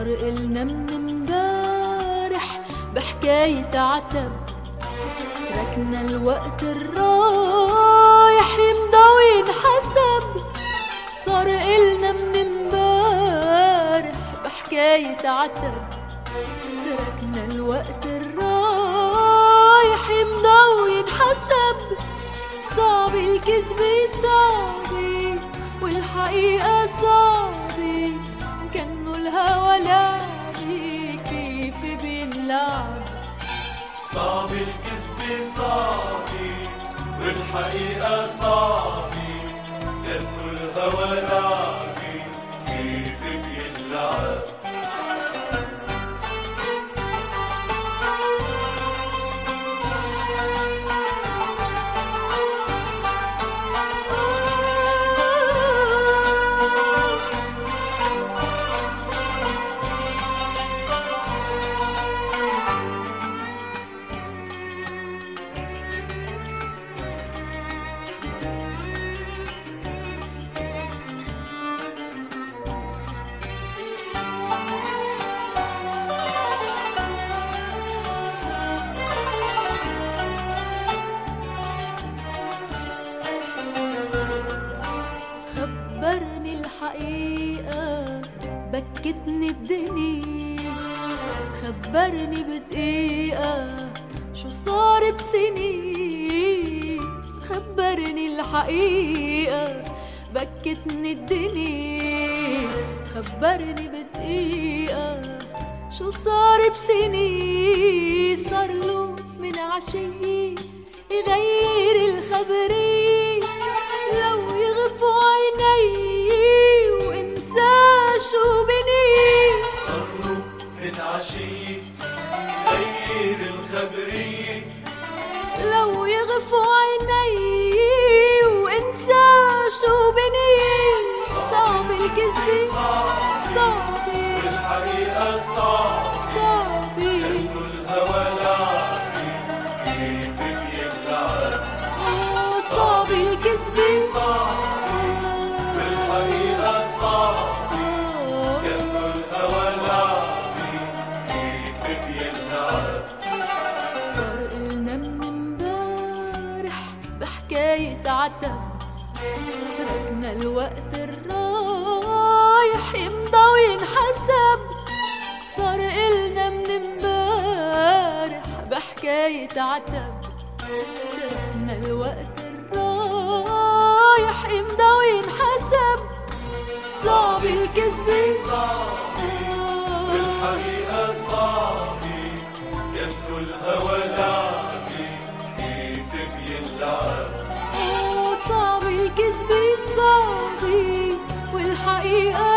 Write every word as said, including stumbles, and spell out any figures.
صار إلنا من امبارح بحكاية عتب، تركنا الوقت الرايح يمضى وينحسب. صار إلنا من امبارح بحكاية عتب، تركنا الوقت الرايح يمضى وينحسب. صعب الكذب صعبي والحقيقة صعبي، كأنه الهوى لعبي كيف بينلعب. صعب الكذب صعبي والحقيقة صعبي، كأنه الهوى لعبي كيف بينلعب. خبرني الحقيقة بكتني الدنيا، خبرني بدقيقة شو صار بسنين. خبرني الحقيقة بكتني الدنيا، خبرني بدقيقة شو صار بسنين. صارله من عشية يغير الخبرية، لو يغفو عيني وانسى شو بني. صارله من عشية غير الخبرية، لو يغفو عيني وانسى شو بني. صعب الكذب صعبي والحقيقة صعبي، صعبي كأنه الهوى لعبي كيف بينلعب. صعب الكذب صعبي والحقيقة صعبي، كأنه الهوى لعبي كيف بينلعب. صار إلنا من امبارح بحكاية عتب، تركنا الوقت الرايح يمضى وينحسب. صار إلنا من امبارح بحكاية عتب، تركنا الوقت الرايح يمضى وينحسب. صعب الكذب صعبي والحقيقة صعبي، كأنه الهوى لعبي كيف بينلعب. صعب الكذب صعبي والحقيقة